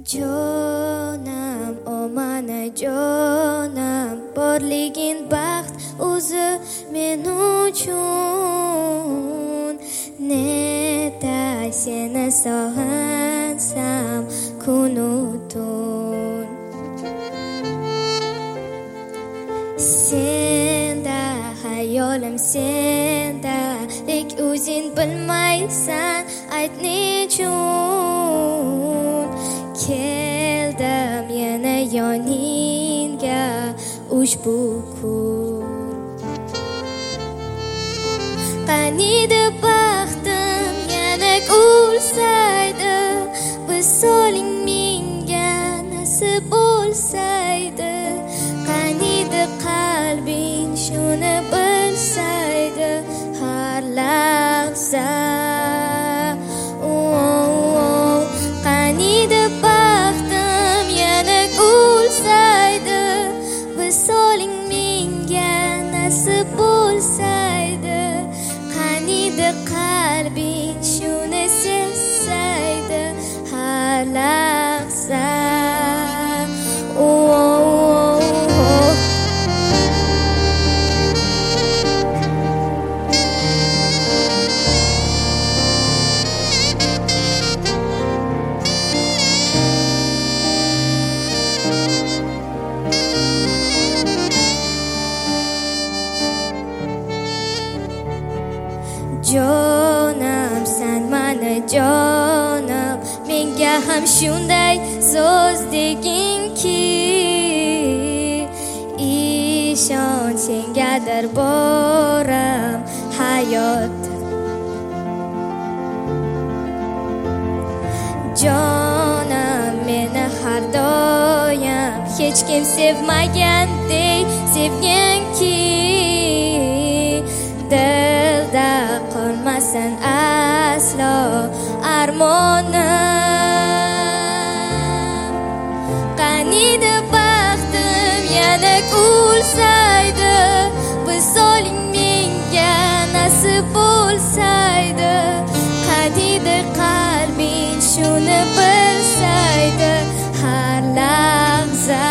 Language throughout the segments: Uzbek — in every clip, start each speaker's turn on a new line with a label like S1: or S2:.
S1: Jonam, o mana jonam, borligin baxt o'zi men uchun. Neta seni sog'insam kun-u tun. Senda hayolim senda, lek o'zing bilmaysan ayt nechun. Keldim yana yoningga ushbu kun. Qaniydi baxtim yana kulsaydi, visoling menga nasib bo'lsaydi. Qaniydi qalbing shuni bilsaydi har lahza. Qaniydi baxtim yana kulsaydi, visoling menga nasib bo'lsaydi. Qaniydi qalbing shuni sezsaydi har lahza. Jonam, sen mana jonam, menga ham shunday so'z degingki, ishon sengadir boram hayot. Jonam, meni har doim hech kim sevmagandek sevganki, dilda qolmasin aslo armonim. Qaniydi baxtim yana kulsaydi, visoling menga nasib bo'lsaydi. Qaniydi qalbing shuni bilsaydi har lahza.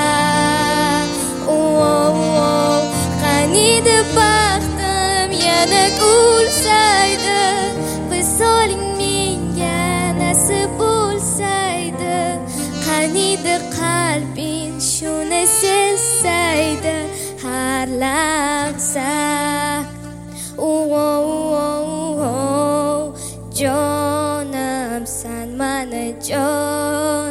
S1: Qaniydi baxtim yana kulsaydi, visoling menga nasib bo'lsaydi. Qaniydi qalbing shuni sezsaydi har lahza. Jonam, sen mana jon